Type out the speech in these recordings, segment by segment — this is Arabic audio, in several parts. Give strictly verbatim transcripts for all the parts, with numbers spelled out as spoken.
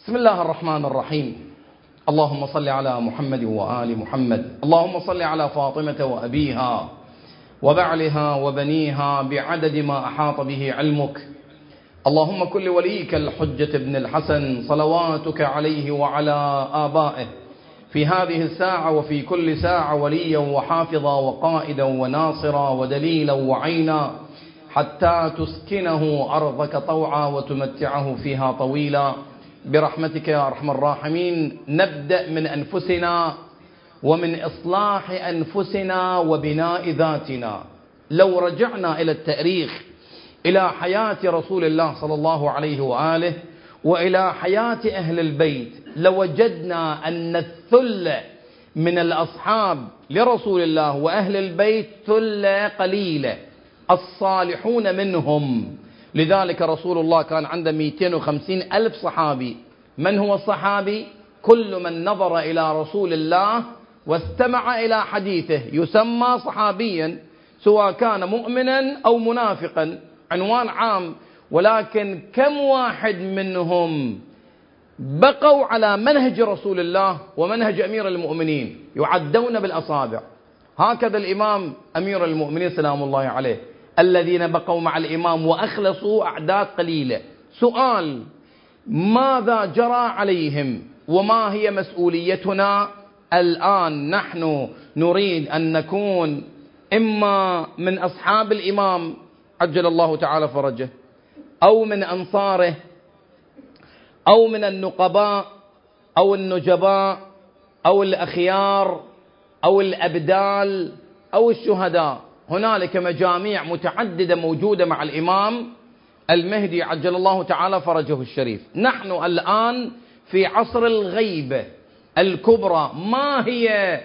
بسم الله الرحمن الرحيم. اللهم صل على محمد وآل محمد. اللهم صل على فاطمة وأبيها وبعلها وبنيها بعدد ما أحاط به علمك. اللهم كن لوليك الحجة بن الحسن صلواتك عليه وعلى آبائه في هذه الساعة وفي كل ساعة وليا وحافظا وقائدا وناصرا ودليلا وعينا، حتى تسكنه أرضك طوعا وتمتعه فيها طويلا برحمتك يا أرحم الراحمين. نبدأ من أنفسنا ومن إصلاح أنفسنا وبناء ذاتنا. لو رجعنا إلى التاريخ، إلى حياة رسول الله صلى الله عليه وآله وإلى حياة أهل البيت، لوجدنا أن الثلة من الأصحاب لرسول الله وأهل البيت ثلة قليلة، الصالحون منهم. لذلك رسول الله كان عنده مئتين وخمسين ألف صحابي. من هو الصحابي؟ كل من نظر إلى رسول الله واستمع إلى حديثه يسمى صحابيا، سواء كان مؤمنا أو منافقا، عنوان عام. ولكن كم واحد منهم بقوا على منهج رسول الله ومنهج أمير المؤمنين؟ يعدون بالأصابع. هكذا الإمام أمير المؤمنين سلام الله عليه، الذين بقوا مع الإمام وأخلصوا أعداد قليلة. سؤال: ماذا جرى عليهم وما هي مسؤوليتنا الآن؟ نحن نريد أن نكون إما من أصحاب الإمام عجل الله تعالى فرجه، أو من أنصاره، أو من النقباء أو النجباء أو الأخيار أو الأبدال أو الشهداء. هنالك مجاميع متعددة موجودة مع الإمام المهدي عجل الله تعالى فرجه الشريف. نحن الآن في عصر الغيبة الكبرى. ما هي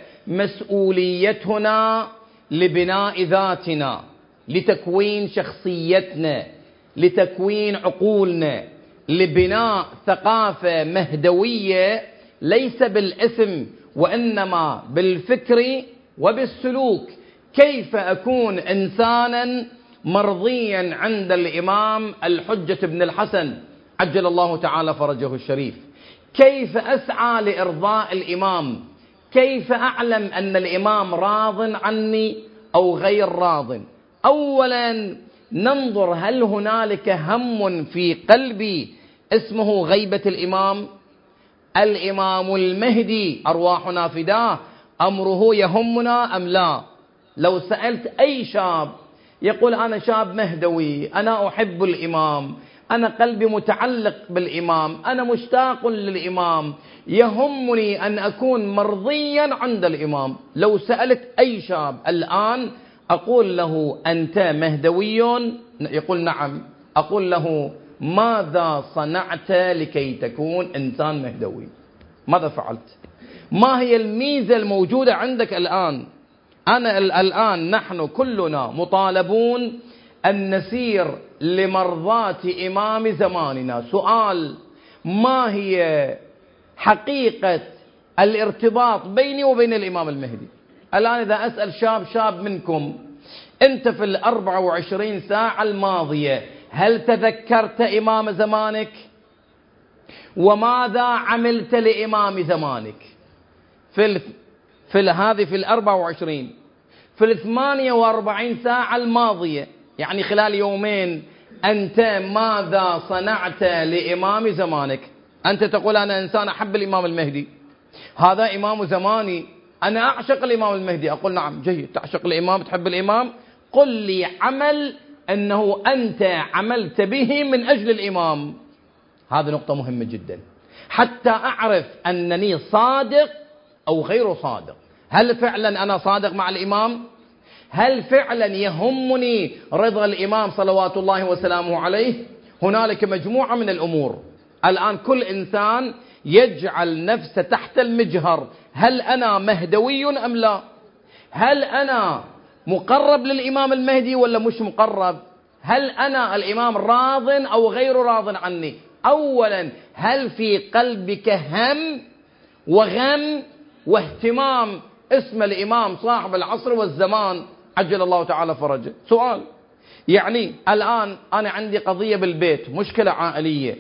مسؤوليتنا لبناء ذاتنا، لتكوين شخصيتنا، لتكوين عقولنا، لبناء ثقافة مهدوية ليس بالاسم وإنما بالفكر وبالسلوك؟ كيف أكون إنسانا مرضيا عند الإمام الحجة بن الحسن عجل الله تعالى فرجه الشريف؟ كيف أسعى لإرضاء الإمام؟ كيف أعلم أن الإمام راض عني أو غير راض؟ أولا ننظر، هل هنالك هم في قلبي اسمه غيبة الإمام؟ الإمام المهدي أرواحنا فداه، أمره يهمنا أم لا؟ لو سألت أي شاب يقول أنا شاب مهدوي، أنا أحب الإمام، أنا قلبي متعلق بالإمام، أنا مشتاق للإمام، يهمني أن أكون مرضيا عند الإمام. لو سألت أي شاب الآن أقول له أنت مهدوي؟ يقول نعم. أقول له ماذا صنعت لكي تكون إنسان مهدوي؟ ماذا فعلت؟ ما هي الميزة الموجودة عندك الآن؟ أنا الآن نحن كلنا مطالبون أن نسير لمرضاة إمام زماننا. سؤال: ما هي حقيقة الارتباط بيني وبين الإمام المهدي؟ الآن إذا أسأل شاب شاب منكم، أنت في الأربع وعشرين ساعة الماضية هل تذكرت إمام زمانك؟ وماذا عملت لإمام زمانك؟ في في هذه في الأربع وعشرين، في الثمانية وأربعين ساعة الماضية، يعني خلال يومين، أنت ماذا صنعت لإمام زمانك؟ أنت تقول أنا إنسان أحب الإمام المهدي، هذا إمام زماني، أنا أعشق الإمام المهدي. أقول نعم، جيد، تعشق الإمام، تحب الإمام، قل لي عمل أنه أنت عملت به من أجل الإمام. هذه نقطة مهمة جدا حتى أعرف أنني صادق أو غير صادق. هل فعلا أنا صادق مع الإمام؟ هل فعلا يهمني رضا الإمام صلوات الله وسلامه عليه؟ هنالك مجموعة من الأمور. الآن كل إنسان يجعل نفسه تحت المجهر، هل أنا مهدوي أم لا؟ هل أنا مقرب للإمام المهدي ولا مش مقرب؟ هل أنا الإمام راض أو غير راض عني؟ أولا، هل في قلبك هم وغم واهتمام اسم الإمام صاحب العصر والزمان عجل الله تعالى فرجه؟ سؤال. يعني الآن أنا عندي قضية بالبيت، مشكلة عائلية،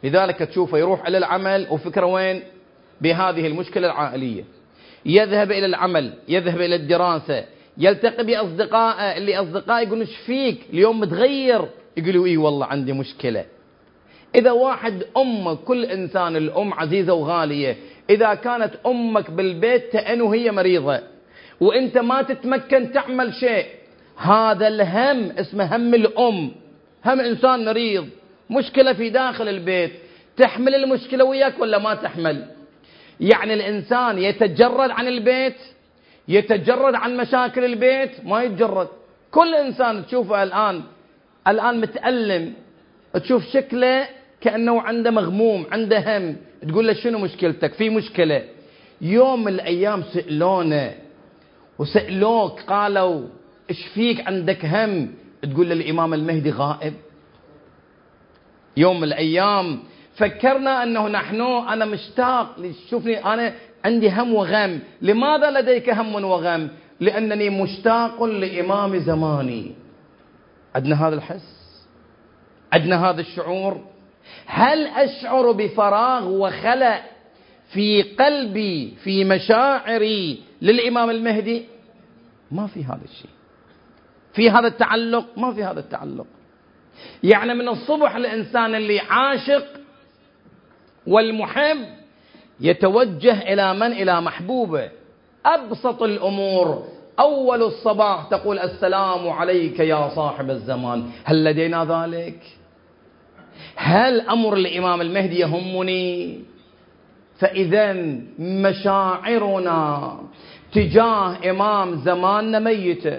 لذلك تشوفه يروح إلى العمل وفكرة وين؟ بهذه المشكلة العائلية. يذهب إلى العمل، يذهب إلى الدراسة، يلتقي بأصدقائه، اللي أصدقائه يقولون ايش فيك اليوم متغير؟ يقولوا إيه والله عندي مشكلة. إذا واحد أمك، كل إنسان الأم عزيزة وغالية، إذا كانت أمك بالبيت تأن وهي مريضة وإنت ما تتمكن تعمل شيء، هذا الهم اسمه هم الأم. هم إنسان مريض، مشكلة في داخل البيت، تحمل المشكلة وياك ولا ما تحمل؟ يعني الإنسان يتجرد عن البيت، يتجرد عن مشاكل البيت؟ ما يتجرد. كل إنسان تشوفه الآن الآن متألم، تشوف شكله كأنه عنده مغموم، عنده هم، تقول له شنو مشكلتك؟ في مشكلة. يوم من الأيام سألونه وسألوك قالوا إيش فيك عندك هم؟ تقول له الإمام المهدي غائب. يوم من الأيام فكرنا أنه نحن أنا مشتاق، شوفني أنا عندي هم وغم. لماذا لديك هم وغم؟ لأنني مشتاق لإمام زماني. عندنا هذا الحس؟ عندنا هذا الشعور؟ هل أشعر بفراغ وخلأ في قلبي في مشاعري للإمام المهدي؟ ما في هذا الشيء. في هذا التعلق؟ ما في هذا التعلق. يعني من الصبح الإنسان اللي عاشق والمحب يتوجه إلى من؟ إلى محبوبه. أبسط الأمور، أول الصباح تقول السلام عليك يا صاحب الزمان. هل لدينا ذلك؟ هل أمر الإمام المهدي يهمني؟ فإذا مشاعرنا تجاه إمام زماننا ميتة.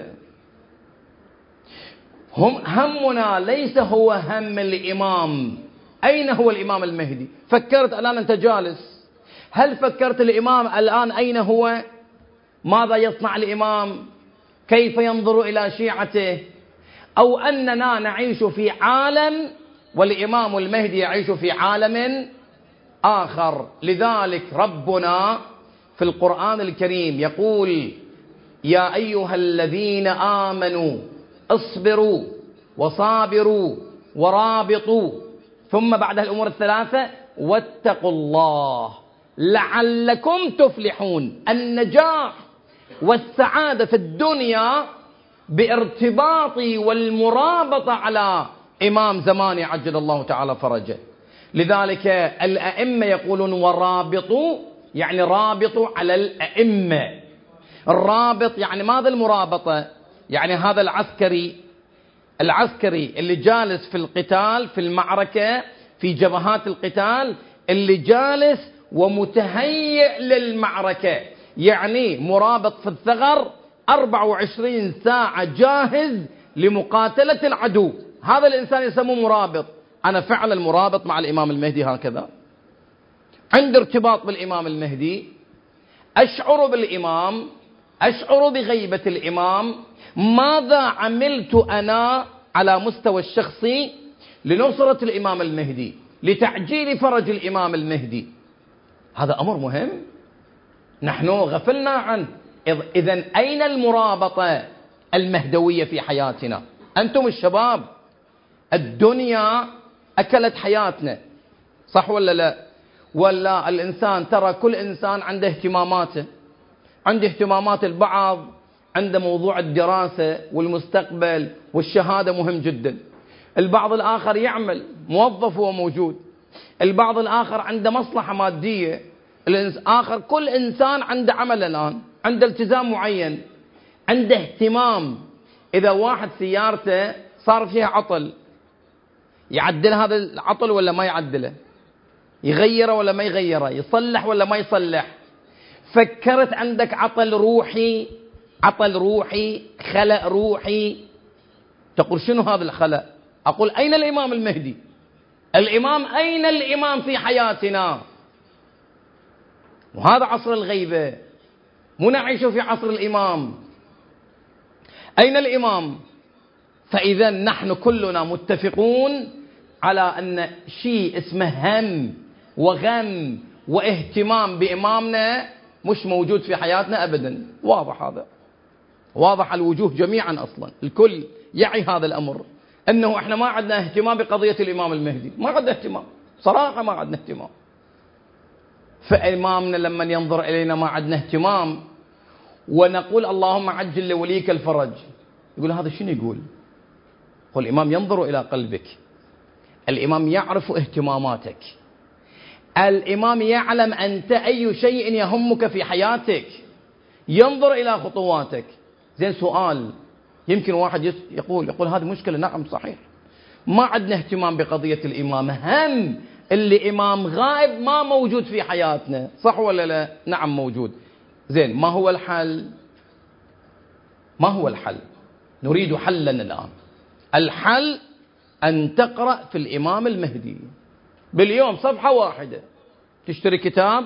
هم همنا ليس هو هم الإمام. أين هو الإمام المهدي؟ فكرت الآن أنت جالس، هل فكرت الإمام الآن أين هو؟ ماذا يصنع الإمام؟ كيف ينظر إلى شيعته؟ أو أننا نعيش في عالم والإمام المهدي يعيش في عالم آخر؟ لذلك ربنا في القرآن الكريم يقول يا أيها الذين آمنوا اصبروا وصابروا ورابطوا، ثم بعد الأمور الثلاثة واتقوا الله لعلكم تفلحون. النجاح والسعادة في الدنيا بارتباطي والمرابطة على إمام زماني عجل الله تعالى فرجه. لذلك الأئمة يقولون ورابطوا، يعني رابطوا على الأئمة. الرابط يعني ماذا المرابطة؟ يعني هذا العسكري العسكري اللي جالس في القتال، في المعركة، في جبهات القتال، اللي جالس ومتهيئ للمعركة، يعني مرابط في الثغر أربعة وعشرين ساعة جاهز لمقاتلة العدو. هذا الإنسان يسموه مرابط. أنا فعلا مرابط مع الإمام المهدي هكذا، عندي ارتباط بالإمام المهدي، أشعر بالإمام، أشعر بغيبة الإمام. ماذا عملت أنا على مستوى الشخصي لنصرة الإمام المهدي، لتعجيل فرج الإمام المهدي؟ هذا أمر مهم نحن غفلنا عنه. إذن أين المرابطة المهدوية في حياتنا؟ أنتم الشباب، الدنيا أكلت حياتنا، صح ولا لا؟ ولا الإنسان ترى كل إنسان عنده اهتماماته، عنده اهتمامات. البعض عنده موضوع الدراسة والمستقبل والشهادة مهم جدا، البعض الآخر يعمل موظف هو موجود، البعض الآخر عنده مصلحة مادية، الآخر كل إنسان عنده عمل الآن، عنده التزام معين، عنده اهتمام. إذا واحد سيارته صار فيها عطل، يعدل هذا العطل ولا ما يعدله؟ يغيره ولا ما يغيره؟ يصلح ولا ما يصلح؟ فكرت عندك عطل روحي، عطل روحي، خلأ روحي، تقول شنو هذا الخلأ؟ أقول أين الإمام المهدي؟ الإمام أين الإمام في حياتنا؟ وهذا عصر الغيبة، مو نعيش في عصر الإمام. أين الإمام؟ فإذا نحن كلنا متفقون على أن شيء اسمه هم وغم واهتمام بإمامنا مش موجود في حياتنا أبدا. واضح هذا، واضح الوجوه جميعا، أصلا الكل يعي هذا الأمر، أنه إحنا ما عندنا اهتمام بقضية الإمام المهدي، ما عندنا اهتمام. صراحة ما عندنا اهتمام. فإمامنا لما ينظر إلينا ما عندنا اهتمام ونقول اللهم عجل لوليك الفرج، يقول هذا شنو يقول؟ هو الإمام ينظر إلى قلبك، الإمام يعرف اهتماماتك، الإمام يعلم أنت أي شيء يهمك في حياتك، ينظر إلى خطواتك. زين سؤال، يمكن واحد يقول يقول هذه مشكلة. نعم صحيح، ما عندنا اهتمام بقضية الإمام، هم اللي إمام غائب ما موجود في حياتنا، صح ولا لا؟ نعم موجود. زين ما هو الحل؟ ما هو الحل؟ نريد حلا الآن. الحل أن تقرأ في الإمام المهدي باليوم صفحة واحدة، تشتري كتاب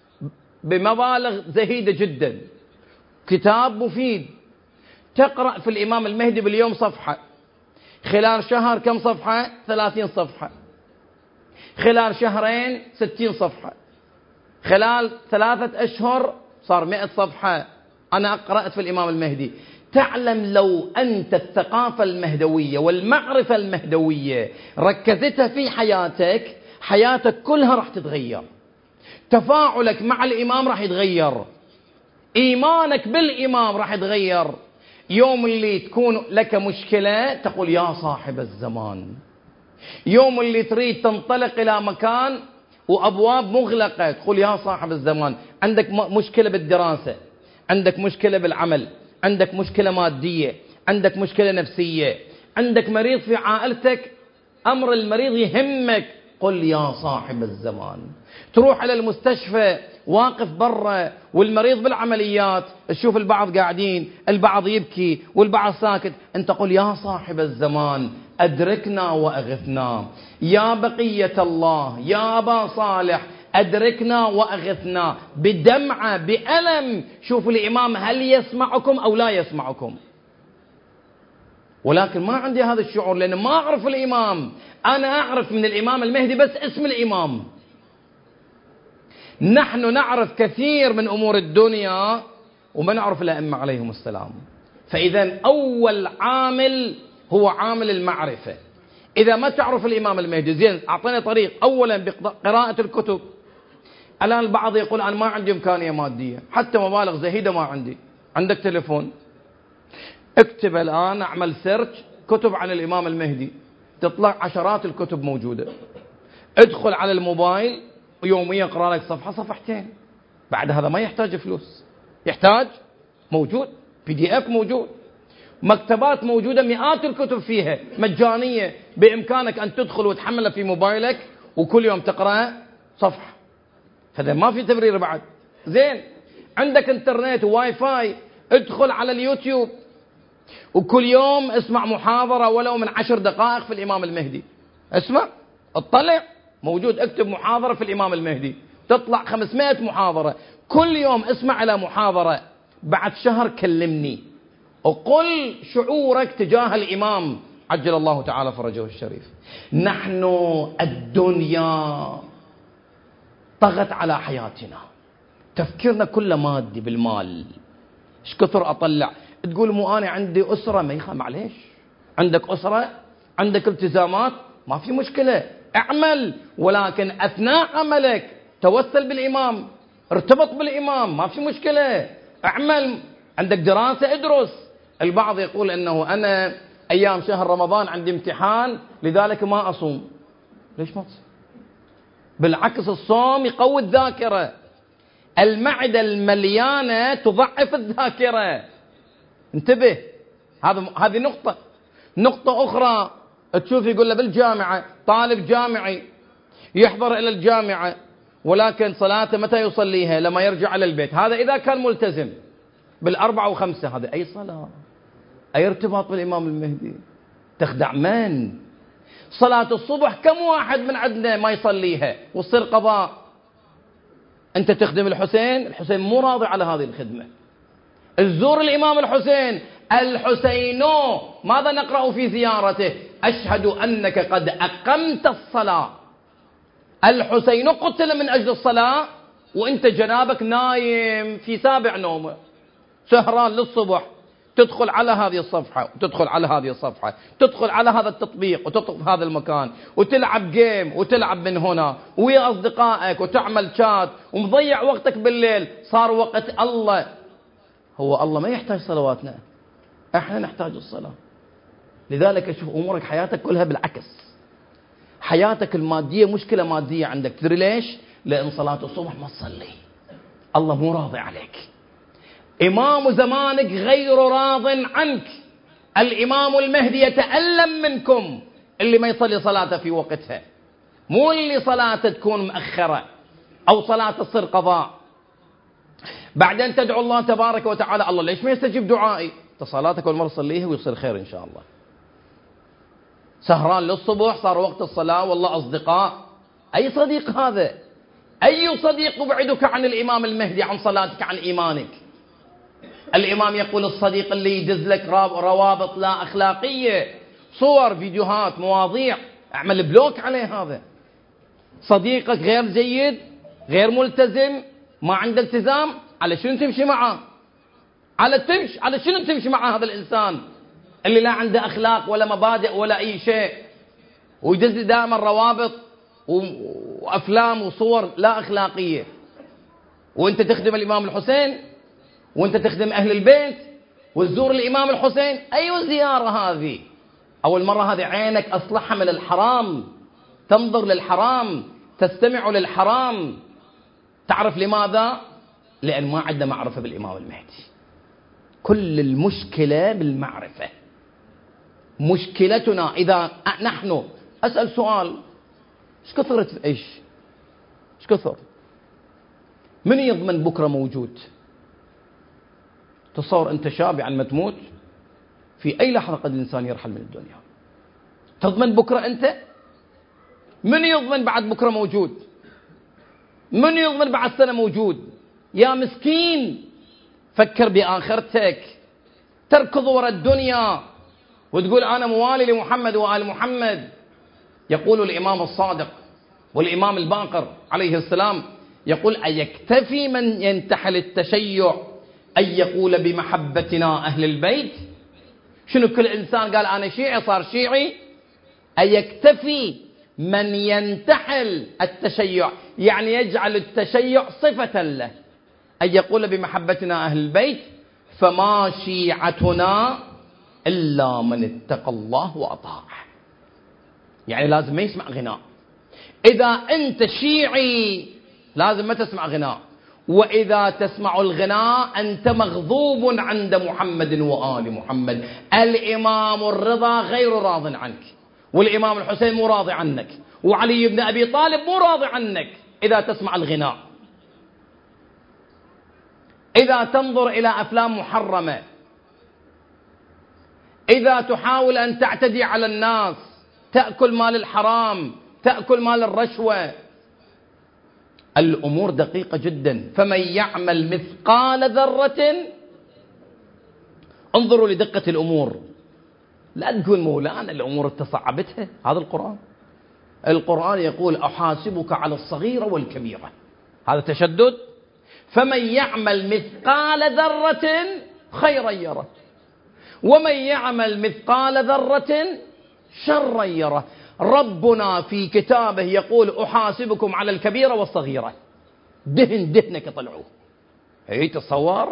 بمبالغ زهيدة جدا، كتاب مفيد، تقرأ في الإمام المهدي باليوم صفحة، خلال شهر كم صفحة؟ ثلاثين صفحة، خلال شهرين ستين صفحة، خلال ثلاثة أشهر صار مئة صفحة. أنا قرأت في الإمام المهدي. تعلم لو أنت الثقافة المهدوية والمعرفة المهدوية ركزتها في حياتك، حياتك كلها راح تتغير، تفاعلك مع الإمام راح يتغير، إيمانك بالإمام راح يتغير. يوم اللي تكون لك مشكلة تقول يا صاحب الزمان، يوم اللي تريد تنطلق إلى مكان وأبواب مغلقة تقول يا صاحب الزمان. عندك مشكلة بالدراسة، عندك مشكلة بالعمل، عندك مشكلة مادية، عندك مشكلة نفسية، عندك مريض في عائلتك، أمر المريض يهمك، قل يا صاحب الزمان. تروح على المستشفى واقف برا والمريض بالعمليات، تشوف البعض قاعدين، البعض يبكي والبعض ساكت، انت قل يا صاحب الزمان أدركنا وأغثنا، يا بقية الله، يا أبا صالح أدركنا وأغثنا، بدمعة بألم. شوفوا الإمام هل يسمعكم أو لا يسمعكم. ولكن ما عندي هذا الشعور لأن ما أعرف الإمام. أنا أعرف من الإمام المهدي بس اسم الإمام. نحن نعرف كثير من أمور الدنيا وما نعرف الأئمة عليهم السلام. فإذا أول عامل هو عامل المعرفة. إذا ما تعرف الإمام المهدي، زين أعطينا طريق. أولا بقراءة الكتب. الآن البعض يقول أنا ما عندي إمكانية مادية، حتى مبالغ زهيدة ما عندي. عندك تليفون، اكتب الآن، اعمل سيرش كتب عن الإمام المهدي، تطلع عشرات الكتب موجودة. ادخل على الموبايل ويوميا اقرأ لك صفحة صفحتين. بعد هذا ما يحتاج فلوس، يحتاج موجود بي دي اف موجود، مكتبات موجودة مئات الكتب فيها مجانية، بإمكانك أن تدخل وتحملها في موبايلك وكل يوم تقرأ صفحة. هذا ما في تبرير بعد. زين عندك انترنت وواي فاي، ادخل على اليوتيوب وكل يوم اسمع محاضرة ولو من عشر دقائق في الإمام المهدي. اسمع، اطلع، موجود. اكتب محاضرة في الإمام المهدي، تطلع خمسمائة محاضرة. كل يوم اسمع إلى محاضرة. بعد شهر كلمني وقل شعورك تجاه الإمام عجل الله تعالى فرجه الشريف. نحن الدنيا طغت على حياتنا، تفكيرنا كله مادي بالمال. ايش كثر اطلع، تقول مو انا عندي اسره، ما يخاف، معليش عندك اسره، عندك التزامات، ما في مشكله، اعمل، ولكن اثناء عملك توسل بالامام، ارتبط بالامام، ما في مشكله، اعمل. عندك دراسه، ادرس. البعض يقول انه انا ايام شهر رمضان عندي امتحان لذلك ما اصوم. ليش ما تصوم؟ بالعكس الصوم يقوي الذاكره، المعدة المليانة تضعف الذاكرة. انتبه، هذا هذه نقطة. نقطة أخرى، تشوف يقول له بالجامعة طالب جامعي يحضر إلى الجامعة ولكن صلاته متى يصليها؟ لما يرجع إلى البيت. هذا إذا كان ملتزم بالأربعة وخمسة، هذا أي صلاة؟ أي ارتباط بالإمام المهدي؟ تخدع من؟ صلاة الصبح كم واحد من عندنا ما يصليها وتصير قضاء؟ أنت تخدم الحسين، الحسين مو راضي على هذه الخدمة. الزور الإمام الحسين، الحسين ماذا نقرأ في زيارته؟ أشهد أنك قد أقمت الصلاة. الحسين قتل من أجل الصلاة وأنت جنابك نايم في سابع نومه، سهران للصبح، تدخل على هذه الصفحة وتدخل على هذه الصفحة، تدخل على هذا التطبيق وتدخل في هذا المكان وتلعب جيم وتلعب من هنا ويا أصدقائك وتعمل شات ومضيع وقتك بالليل. صار وقت الله. هو الله ما يحتاج صلواتنا، احنا نحتاج الصلاة. لذلك اشوف امورك حياتك كلها بالعكس. حياتك المادية مشكلة مادية عندك. تدري ليش؟ لأن صلاة الصبح ما تصلي، الله مو راضي عليك. إمام زمانك غير راض عنك. الإمام المهدي يتألم منكم اللي ما يصلي صلاته في وقتها، مو اللي صلاته تكون مأخرة أو صلاة تصير قضاء. بعدين تدعو الله تبارك وتعالى، الله ليش ما يستجيب دعائي؟ صلاتك أول مرة صليها ويصير خير إن شاء الله. سهران للصبح، صار وقت الصلاة والله أصدقاء. أي صديق هذا؟ أي صديق يبعدك عن الإمام المهدي، عن صلاتك، عن إيمانك؟ الإمام يقول الصديق اللي يدز لك روابط لا أخلاقية، صور، فيديوهات، مواضيع، اعمل بلوك عليه. هذا صديقك غير جيد، غير ملتزم، ما عنده التزام. على شنو تمشي معه؟ على تمشي على شنو تمشي مع هذا الإنسان اللي لا عنده أخلاق ولا مبادئ ولا أي شيء، ويدز دائما روابط وأفلام وصور لا أخلاقية، وأنت تخدم الإمام الحسين وأنت تخدم أهل البيت وتزور الإمام الحسين؟ أي زيارة هذه؟ أول مرة هذه عينك أصلحها من الحرام، تنظر للحرام، تستمع للحرام. تعرف لماذا؟ لأن ما عندنا معرفة بالإمام المهدي. كل المشكلة بالمعرفة. مشكلتنا إذا نحن، أسأل سؤال، ايش كثرت ايش ايش كثر من يضمن بكرة موجود؟ تصور أنت شاب عن ما تموت، في أي لحظة قد الإنسان يرحل من الدنيا. تضمن بكرة أنت؟ من يضمن بعد بكرة موجود؟ من يضمن بعد سنة موجود؟ يا مسكين، فكر بآخرتك. تركض وراء الدنيا وتقول أنا موالي لمحمد وآل محمد. يقول الإمام الصادق والإمام الباقر عليه السلام، يقول أيكتفي من ينتحل التشيع أن يقول بمحبتنا أهل البيت؟ شنو كل إنسان قال أنا شيعي صار شيعي؟ أيكتفي من ينتحل التشيع، يعني يجعل التشيع صفة له، أن يقول بمحبتنا أهل البيت؟ فما شيعتنا إلا من اتقى الله وأطاعه. يعني لازم ما يسمع غناء. إذا أنت شيعي لازم ما تسمع غناء، وإذا تسمع الغناء أنت مغضوب عند محمد وآل محمد. الإمام الرضا غير راض عنك، والإمام الحسين مو راضي عنك، وعلي بن أبي طالب مو راضي عنك. إذا تسمع الغناء، إذا تنظر إلى أفلام محرمة، إذا تحاول أن تعتدي على الناس، تأكل مال الحرام، تأكل مال الرشوة. الأمور دقيقة جدا. فمن يعمل مثقال ذرة، انظروا لدقة الأمور. لا تقول مولانا الأمور تصعبتها، هذا القرآن. القرآن يقول أحاسبك على الصغيرة والكبيرة، هذا تشدد. فمن يعمل مثقال ذرة خيرا يره، ومن يعمل مثقال ذرة شرا يره. ربنا في كتابه يقول أحاسبكم على الكبيرة والصغيرة. دهن دهنك طلعوه. هي تصور.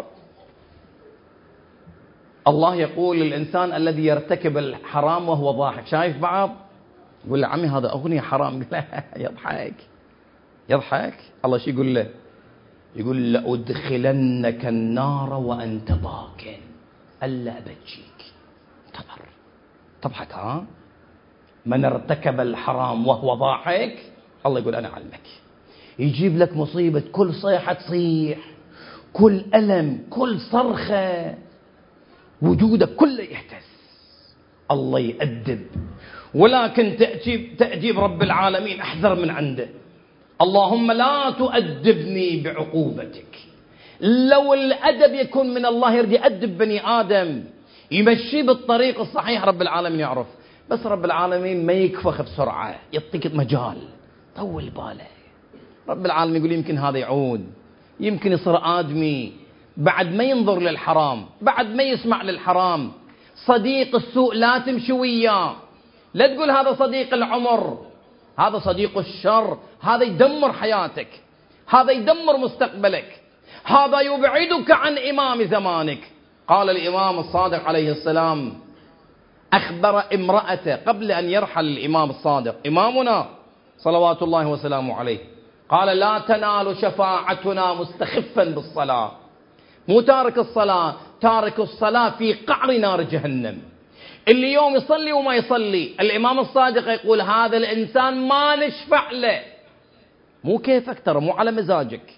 الله يقول للإنسان الذي يرتكب الحرام وهو ضاحك، شايف بعض؟ يقول له عمي هذا أغنية حرام، يضحك يضحك. الله شو يقول له؟ يقول لأدخلنك النار وأنت ضاك ألا أبجيك. انتظر، تضحك ها؟ من ارتكب الحرام وهو ضاحك، الله يقول أنا علمك. يجيب لك مصيبة، كل صيحة تصيح، كل ألم، كل صرخة، وجودك كله يهتز. الله يأدب. ولكن تأجيب, تأجيب رب العالمين أحذر من عنده. اللهم لا تؤدبني بعقوبتك. لو الأدب يكون من الله يريد يأدب بني آدم، يمشي بالطريق الصحيح، رب العالمين يعرف. بس رب العالمين ما يكفخ بسرعة، يعطيك مجال، طول باله. رب العالمين يقول يمكن هذا يعود، يمكن يصير آدمي، بعد ما ينظر للحرام، بعد ما يسمع للحرام. صديق السوء لا تمشي وياه، لا تقول هذا صديق العمر، هذا صديق الشر، هذا يدمر حياتك، هذا يدمر مستقبلك، هذا يبعدك عن إمام زمانك. قال الإمام الصادق عليه السلام، أخبر امرأته قبل أن يرحل الإمام الصادق إمامنا صلوات الله وسلامه عليه، قال: لا تنال شفاعتنا مستخفا بالصلاة. مو تارك الصلاة، تارك الصلاة في قعر نار جهنم. اللي يوم يصلي وما يصلي، الإمام الصادق يقول هذا الإنسان ما نشفع له. مو كيفك، ترى مو على مزاجك.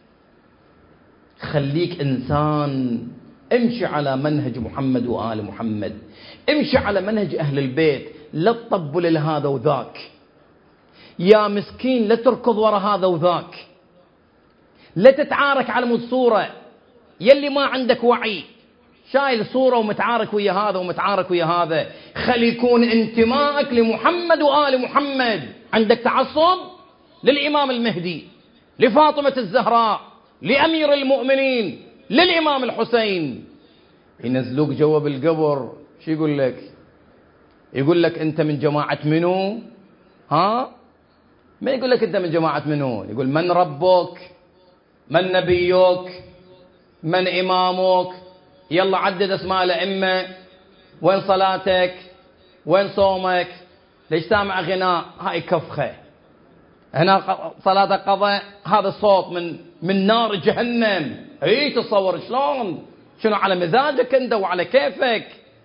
خليك إنسان، امشي على منهج محمد وآل محمد، امشي على منهج أهل البيت، لا تطبل لهذا وذاك. يا مسكين لا تركض وراء هذا وذاك، لا تتعارك على مود صورة. يلي ما عندك وعي شايل صورة ومتعارك ويا هذا ومتعارك ويا هذا. خلي يكون انتمائك لمحمد وآل محمد. عندك تعصب للإمام المهدي، لفاطمة الزهراء، لأمير المؤمنين، للإمام الحسين. ينزلوك جوا بالقبر، شو يقول لك؟ يقول لك أنت من جماعة منو؟ ها؟ ما يقول لك أنت من جماعة منو، يقول من ربك؟ من نبيك؟ من إمامك؟ يلا عدد أسماء الأئمة. وين صلاتك؟ وين صومك؟ ليش سامع غناء؟ هاي كفخة. هنا صلاة قضاء، هذا الصوت من من نار جهنم. اي تصور شلون؟ شنو على مزاجك انت وعلى كيفك؟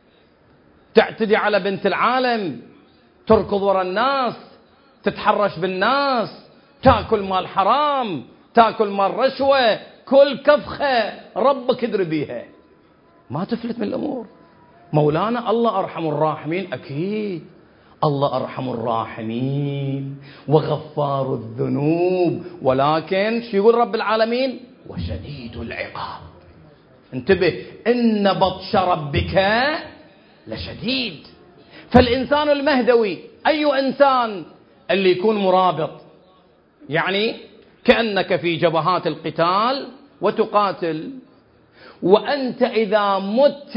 تعتدي على بنت العالم، تركض وراء الناس، تتحرش بالناس، تاكل مال حرام، تاكل مال رشوة، كل كفخة ربك يدري بيها، ما تفلت من الأمور. مولانا الله أرحم الراحمين، أكيد الله أرحم الراحمين وغفار الذنوب، ولكن شو يقول رب العالمين؟ وشديد العقاب. انتبه، إن بطش ربك لشديد. فالإنسان المهدوي أي إنسان؟ اللي يكون مرابط، يعني كأنك في جبهات القتال وتقاتل، وأنت إذا مت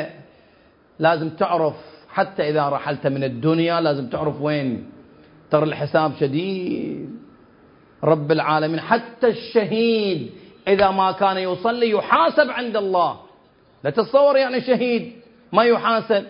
لازم تعرف، حتى إذا رحلت من الدنيا لازم تعرف وين. ترى الحساب شديد. رب العالمين حتى الشهيد إذا ما كان يصلي يحاسب عند الله. لا تتصور يعني شهيد ما يحاسب.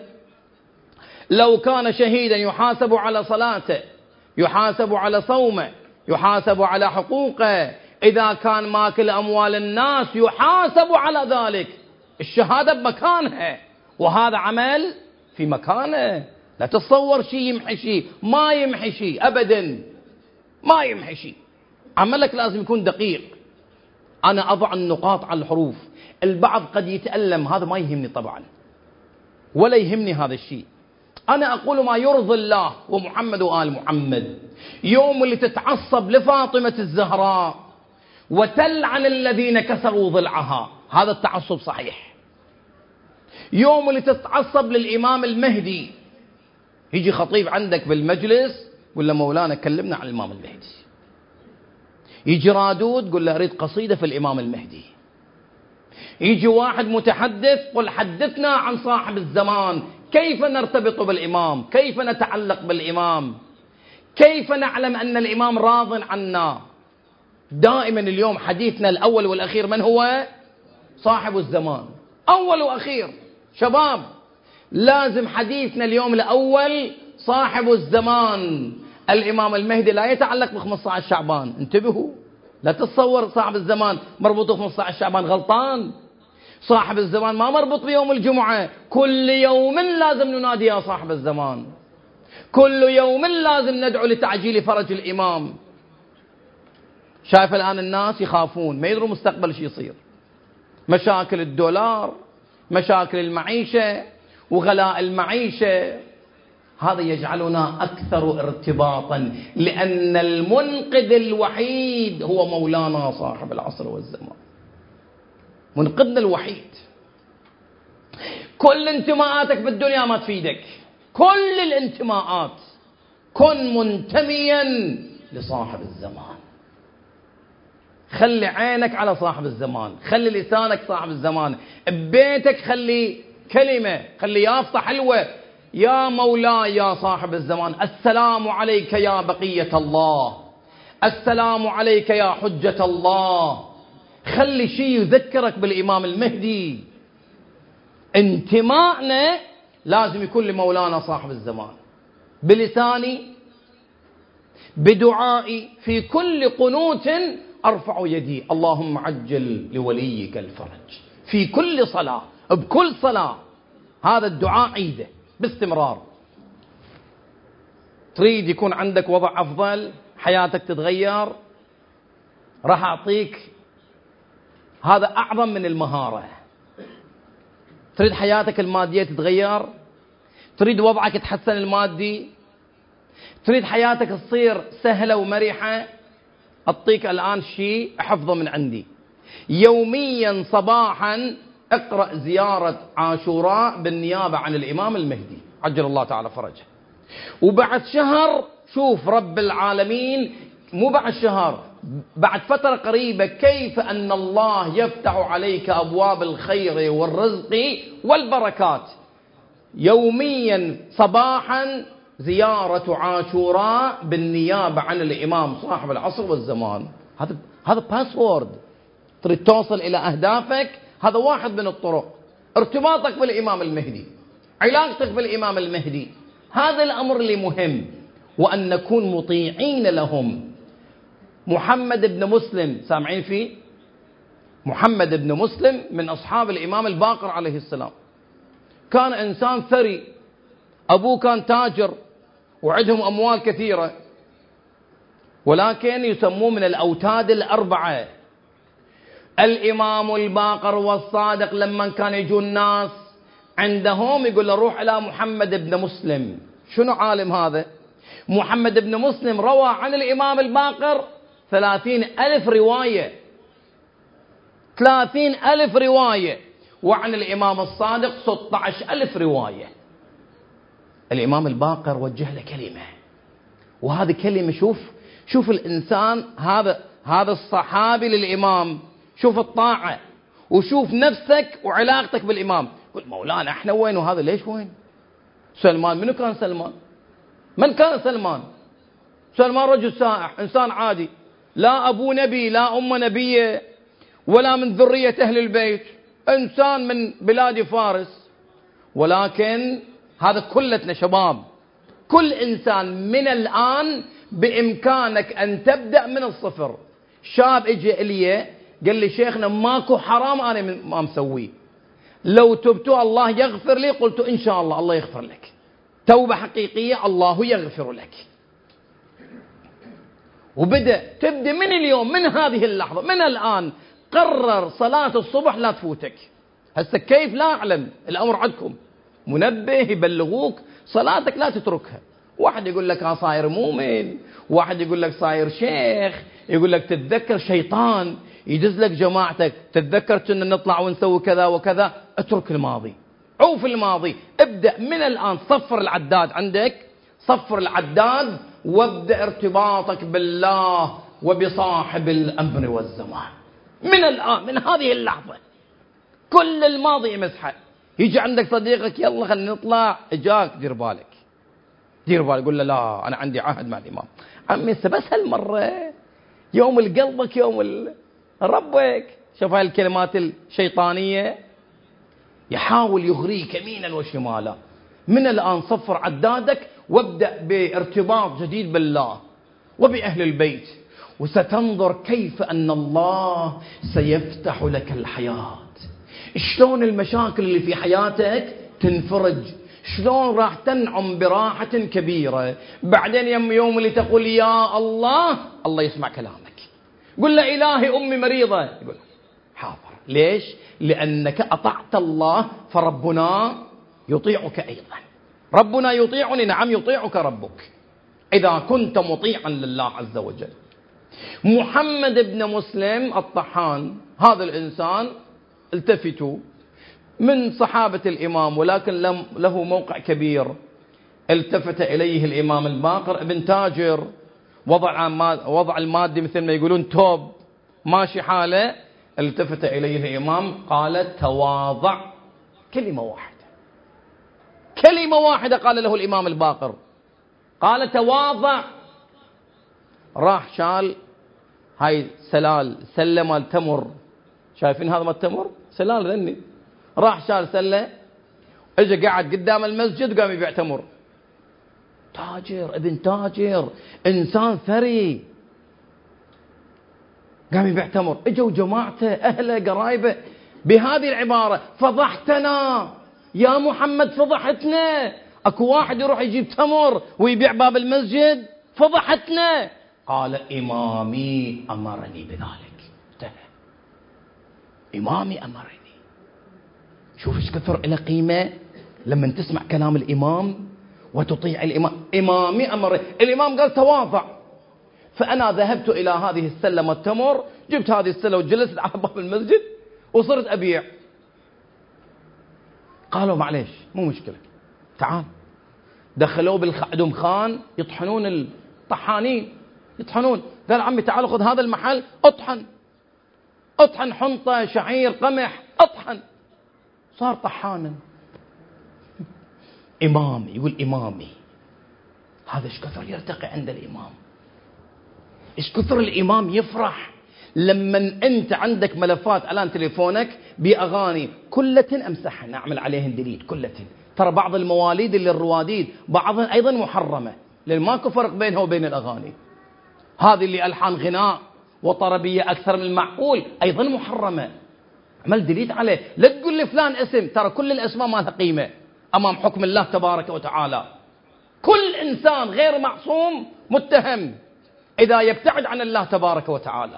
لو كان شهيدا يحاسب على صلاته، يحاسب على صومه، يحاسب على حقوقه. إذا كان ماكل أموال الناس يحاسب على ذلك. الشهادة بمكانها، وهذا عمل في مكانه. لا تتصور شيء يمحي شيء، ما يمحي شيء أبدا، ما يمحي شيء. عملك لازم يكون دقيق. أنا أضع النقاط على الحروف. البعض قد يتألم، هذا ما يهمني طبعا، ولا يهمني هذا الشيء. أنا أقول ما يرضي الله ومحمد وآل محمد. يوم اللي تتعصب لفاطمة الزهراء وتلعن الذين كسروا ضلعها، هذا التعصب صحيح. يوم اللي تتعصب للإمام المهدي، يجي خطيب عندك بالمجلس قل له مولانا كلمنا عن الإمام المهدي. يجي رادود قل له أريد قصيدة في الإمام المهدي. يجي واحد متحدث قل حدثنا عن صاحب الزمان، كيف نرتبط بالإمام، كيف نتعلق بالإمام، كيف نعلم أن الإمام راض عنا. دائما اليوم حديثنا الأول والأخير من هو؟ صاحب الزمان، أول وأخير. شباب لازم حديثنا اليوم الأول صاحب الزمان. الإمام المهدي لا يتعلق ب خمسة عشر شعبان، انتبهوا. لا تتصور صاحب الزمان مربوط ب خمسة عشر شعبان، غلطان. صاحب الزمان ما مربوط بيوم الجمعة، كل يوم لازم ننادي يا صاحب الزمان، كل يوم لازم ندعو لتعجيل فرج الإمام. شايف الآن الناس يخافون، ما يدروا مستقبل شو يصير. مشاكل الدولار، مشاكل المعيشة وغلاء المعيشة، هذا يجعلنا أكثر ارتباطا، لأن المنقذ الوحيد هو مولانا صاحب العصر والزمان، منقذنا الوحيد. كل انتماءاتك بالدنيا ما تفيدك، كل الانتماءات. كن منتميا لصاحب الزمان. خلي عينك على صاحب الزمان، خلي لسانك صاحب الزمان، ببيتك خلي كلمة، خلي يافطة حلوة: يا مولاي يا صاحب الزمان، السلام عليك يا بقية الله، السلام عليك يا حجة الله. خلي شيء يذكرك بالإمام المهدي. انتمائنا لازم يكون لمولانا صاحب الزمان، بلساني، بدعائي، في كل قنوت أرفع يدي: اللهم عجل لوليك الفرج. في كل صلاة، بكل صلاة، هذا الدعاء عيده باستمرار. تريد يكون عندك وضع أفضل، حياتك تتغير، راح أعطيك هذا أعظم من المهارة. تريد حياتك المادية تتغير، تريد وضعك يتحسن المادي، تريد حياتك تصير سهلة ومريحة، أعطيك الآن شيء حفظه من عندي: يوميا صباحا اقرأ زيارة عاشوراء بالنيابة عن الإمام المهدي عجل الله تعالى فرجه. وبعد شهر شوف رب العالمين، مو بعد شهر، بعد فترة قريبة، كيف أن الله يفتح عليك أبواب الخير والرزق والبركات. يوميا صباحا زيارة عاشوراء بالنيابة عن الإمام صاحب العصر والزمان. هذا هذا باسورد. تريد توصل إلى أهدافك، هذا واحد من الطرق. ارتباطك بالإمام المهدي، علاقتك بالإمام المهدي، هذا الأمر اللي مهم، وأن نكون مطيعين لهم. محمد بن مسلم، سامعين فيه؟ محمد بن مسلم من أصحاب الإمام الباقر عليه السلام، كان إنسان ثري، أبوه كان تاجر وعندهم أموال كثيرة، ولكن يسموه من الأوتاد الأربعة. الإمام الباقر والصادق لما كان يجوا الناس عندهم يقول له: روح إلى محمد بن مسلم. شنو عالم هذا؟ محمد بن مسلم روى عن الإمام الباقر ثلاثين ألف رواية، ثلاثين ألف رواية، وعن الإمام الصادق ستة عشر ألف رواية. الإمام الباقر وجه له كلمة، وهذه كلمة، شوف شوف الإنسان هذا هذا الصحابي للإمام، شوف الطاعة، وشوف نفسك وعلاقتك بالإمام. قل: مولانا احنا وين وهذا ليش وين؟ سلمان، منو كان سلمان؟ من كان سلمان؟ سلمان رجل سائح، إنسان عادي، لا أبو نبي، لا أم نبية، ولا من ذرية أهل البيت، إنسان من بلاد فارس. ولكن هذا كلتنا شباب، كل إنسان من الآن بإمكانك أن تبدأ من الصفر. شاب إجي إلي قال لي: شيخنا ماكو حرام أنا ما مسويه، لو تبتوا الله يغفر لي. قلت: إن شاء الله الله يغفر لك، توبة حقيقية الله يغفر لك. وبدأ تبدأ من اليوم، من هذه اللحظة، من الآن قرر صلاة الصبح لا تفوتك. هسه كيف لا أعلم، الأمر عندكم، منبه يبلغوك، صلاتك لا تتركها. واحد يقول لك ها صاير مؤمن، واحد يقول لك صاير شيخ، يقول لك تتذكر شيطان يدز لك جماعتك، تتذكر كنا نطلع ونسوي كذا وكذا. اترك الماضي، عوف الماضي، ابدأ من الآن، صفر العداد عندك، صفر العداد، وابدأ ارتباطك بالله وبصاحب الأمر والزمان من الآن، من هذه اللحظة. كل الماضي مسحه. يجي عندك صديقك: يلا خلينا نطلع، اجاك، دير بالك، دير بالك. قول له: لا أنا عندي عهد مع الإمام. عمي بس هالمرة، يوم قلبك يوم ربك. شوف هاي الكلمات الشيطانية، يحاول يغريك يمينا وشمالا. من الآن صفر عدادك، وابدأ بارتباط جديد بالله وبأهل البيت، وستنظر كيف أن الله سيفتح لك الحياة. شلون المشاكل اللي في حياتك تنفرج، شلون راح تنعم براحة كبيرة. بعدين يوم يوم اللي تقول يا الله، الله يسمع كلامك. قل له: إلهي أمي مريضة، يقول حاضر. ليش؟ لأنك أطعت الله، فربنا يطيعك أيضا. ربنا يطيعني، نعم يطيعك ربك إذا كنت مطيعا لله عز وجل. محمد بن مسلم الطحان، هذا الإنسان التفتوا من صحابة الإمام، ولكن له موقع كبير. التفت إليه الإمام الباقر، ابن تاجر، وضع وضع المادي مثل ما يقولون توب، ماشي حاله، التفت إليه الإمام قال تواضع. كلمة واحدة، كلمة واحدة قال له الإمام الباقر، قال تواضع. راح شال هاي سلال سلة مال تمر، شايفين هذا مال تمر سلال ذني، راح شال سلة، اجى قاعد قدام المسجد وقام يبيع تمر. تاجر ابن تاجر، انسان ثري، قام يبيع تمر. اجوا جماعته اهله قرايبه بهذه العباره: فضحتنا يا محمد، فضحتنا. اكو واحد يروح يجيب تمر ويبيع باب المسجد؟ فضحتنا. قال امامي امرني بذلك. انتهى، امامي امرني. شوف ايش كثر له قيمه لما تسمع كلام الامام وتطيع الامام. امامي امرني، الامام قال تواضع. فانا ذهبت الى هذه السله التمر، جبت هذه السله وجلست على باب المسجد وصرت ابيع. قالوا معليش مو مشكله، تعال. دخلوه بالخدم خان يطحنون الطحانين، يطحنون. قال عمي تعال خذ هذا المحل اطحن، اطحن حنطه شعير قمح اطحن. صار طحانا. امام يقول امامي. هذا ايش كثر يرتقي عند الامام، ايش كثر الامام يفرح لما انت عندك ملفات الان تليفونك باغاني كلتن امسحها اعمل عليهن ديليت كلتن. ترى بعض المواليد اللي الرواديد بعضها ايضا محرمه، لان ماكو فرق بينها وبين الاغاني. هذه اللي الحان غناء وطربيه اكثر من المعقول ايضا محرمه، عمل ديليت عليه. لا تقول لي فلان اسم، ترى كل الاسماء ما لها قيمه امام حكم الله تبارك وتعالى. كل انسان غير معصوم متهم اذا يبتعد عن الله تبارك وتعالى.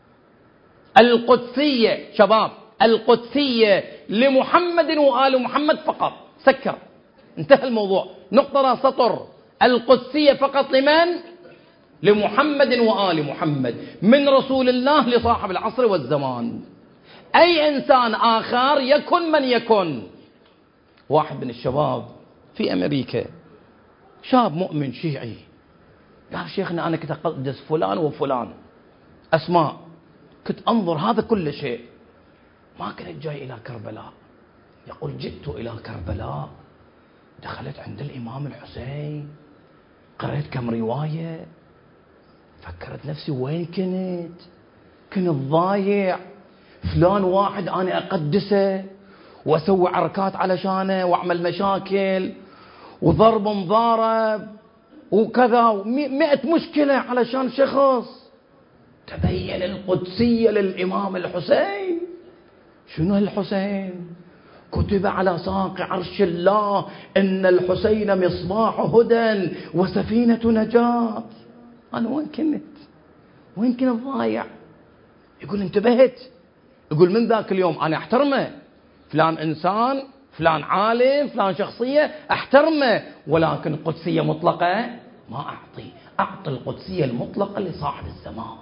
القدسيه شباب، القدسيه لمحمد وآل محمد فقط، سكر، انتهى الموضوع، نقطه راس سطر. القدسيه فقط لمن؟ لمحمد وآل محمد، من رسول الله لصاحب العصر والزمان. اي انسان اخر يكن من يكن. واحد من الشباب في امريكا، شاب مؤمن شيعي، قال شيخنا انا كنت اقدس فلان وفلان اسماء، كنت انظر هذا كل شيء، ما كنت جاي الى كربلاء. يقول جئت الى كربلاء، دخلت عند الامام الحسين، قرأت كم روايه، فكرت نفسي وين كنت؟ كنت ضايع. فلان واحد انا اقدسه واسوي عركات علشانه واعمل مشاكل وضرب مضارب وكذا مئة مشكله علشان شخص. تبين القدسيه للامام الحسين. شنو الحسين؟ كتب على ساق عرش الله ان الحسين مصباح هدى وسفينه نجاه. انا وين كنت؟ وين كنت ضايع؟ يقول انتبهت. يقول من ذاك اليوم انا احترمه، فلان انسان، فلان عالم، فلان شخصيه احترمه، ولكن القدسيه مطلقه ما اعطي، اعطي القدسيه المطلقه لصاحب الزمان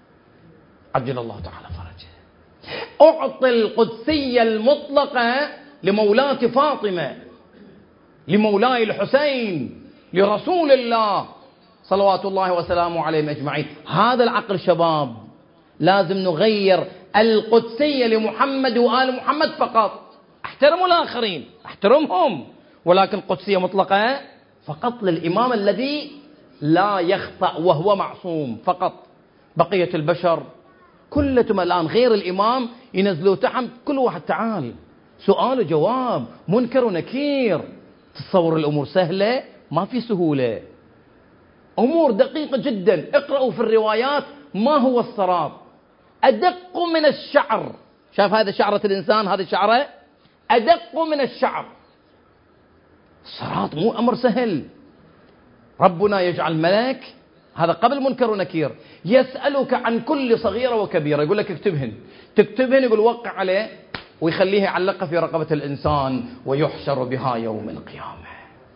عجل الله تعالى فرجه. اعطي القدسيه المطلقه لمولاة فاطمه، لمولاي الحسين، لرسول الله صلوات الله وسلامه عليهم اجمعين. هذا العقل شباب، لازم نغير. القدسيه لمحمد وآل محمد فقط. احترموا الآخرين، احترمهم، ولكن قدسية مطلقة فقط للإمام الذي لا يخطأ وهو معصوم فقط. بقية البشر كلهم الآن غير الإمام ينزلوا تحت، كل واحد تعال سؤال وجواب، منكر ونكير. تصور الأمور سهلة؟ ما في سهولة، أمور دقيقة جدا. اقرأوا في الروايات ما هو الصراط، أدق من الشعر. شايف هذا شعرة الإنسان، هذه شعرة أدق من الشعر. الصراط مو أمر سهل. ربنا يجعل ملك، هذا قبل منكر ونكير، يسألك عن كل صغيرة وكبيرة، يقول لك اكتبهن، تكتبهن يقول وقع عليه ويخليه يعلقها في رقبة الإنسان ويحشر بها يوم القيامة.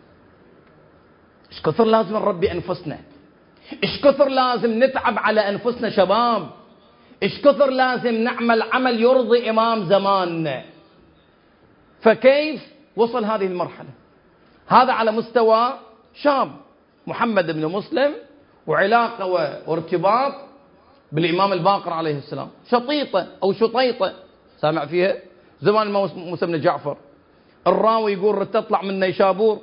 ايش كثر لازم نربي أنفسنا، ايش كثر لازم نتعب على أنفسنا شباب، ايش كثر لازم نعمل عمل يرضي إمام زماننا. فكيف وصل هذه المرحلة؟ هذا على مستوى شاب محمد بن مسلم، وعلاقة وارتباط بالإمام الباقر عليه السلام، شطيطة أو شطيطة سامع فيها زمان موسى بن جعفر. الراوي يقول رد تطلع من نيشابور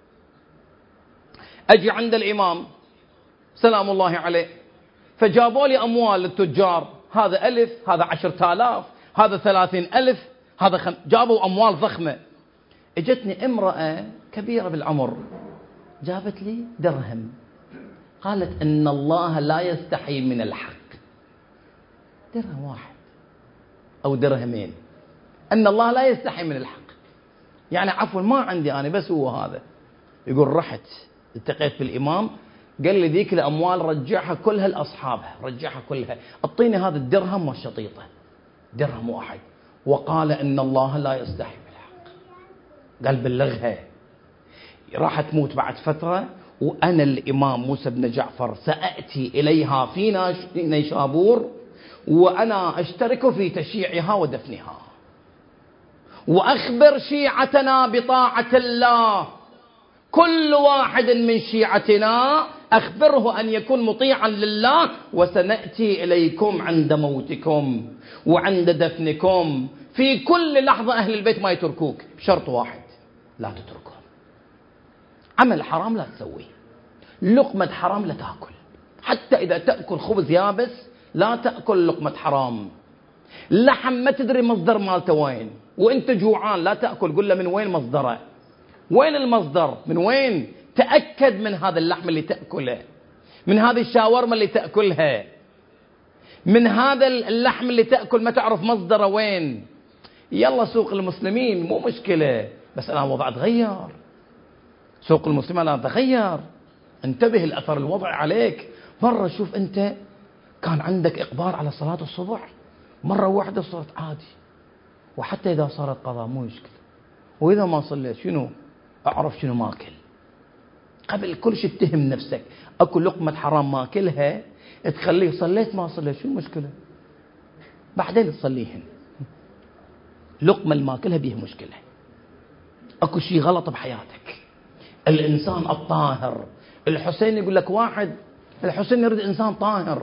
أجي عند الإمام سلام الله عليه، فجابوا لي أموال للتجار، هذا ألف، هذا عشرة آلاف، هذا ثلاثين ألف، هذا خم... جابوا أموال ضخمة. اجتني امرأة كبيرة بالعمر جابت لي درهم، قالت إن الله لا يستحي من الحق. درهم واحد أو درهمين، أن الله لا يستحي من الحق، يعني عفوا ما عندي أنا بس هو هذا. يقول رحت التقيت بالإمام قال لي ذيك الأموال رجعها كلها لأصحابها، رجعها كلها، أعطيني هذا الدرهم والشطيطة، درهم واحد، وقال إن الله لا يستحي من الحق. قال بلغها، راح تموت بعد فترة وأنا الإمام موسى بن جعفر سأأتي إليها في نيشابور وأنا أشترك في تشييعها ودفنها، وأخبر شيعتنا بطاعة الله، كل واحد من شيعتنا أخبره أن يكون مطيعا لله، وسنأتي إليكم عند موتكم وعند دفنكم في كل لحظة. أهل البيت ما يتركوك بشرط واحد، لا تتركهم. عمل حرام لا تسوي، لقمة حرام لا تأكل، حتى إذا تأكل خبز يابس لا تأكل لقمة حرام. لحم ما تدري مصدر مالته وين، وانت جوعان لا تأكل، قل له من وين مصدره، وين المصدر، من وين، تأكد من هذا اللحم اللي تأكله، من هذه الشاورما اللي تأكلها، من هذا اللحم اللي تأكل ما تعرف مصدره وين. يلا سوق المسلمين مو مشكلة، بس الآن وضع تغير، سوق المسلمين الآن تغير، انتبه الأثر الوضع عليك. مرة شوف أنت كان عندك إقبال على صلاة الصبح، مرة واحدة صارت عادي، وحتى إذا صارت قضاء مو مشكلة، وإذا ما صليت شنو أعرف شنو ماكل. قبل كل شيء اتهم نفسك، أكل لقمة حرام ماكلها تخليه صليت ما صليت شنو المشكلة، بعدين تصليهن. لقمة الماكلها بيها مشكلة، أكو شيء غلط بحياتك. الإنسان الطاهر، الحسين يقول لك واحد، الحسين يريد إنسان طاهر.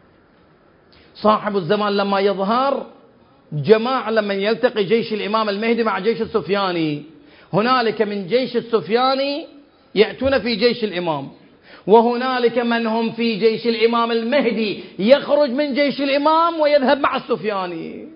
صاحب الزمان لما يظهر جماعة، لما يلتقي جيش الإمام المهدي مع جيش السفياني، هنالك من جيش السفياني يأتون في جيش الإمام، وهنالك من هم في جيش الإمام المهدي يخرج من جيش الإمام ويذهب مع السفياني.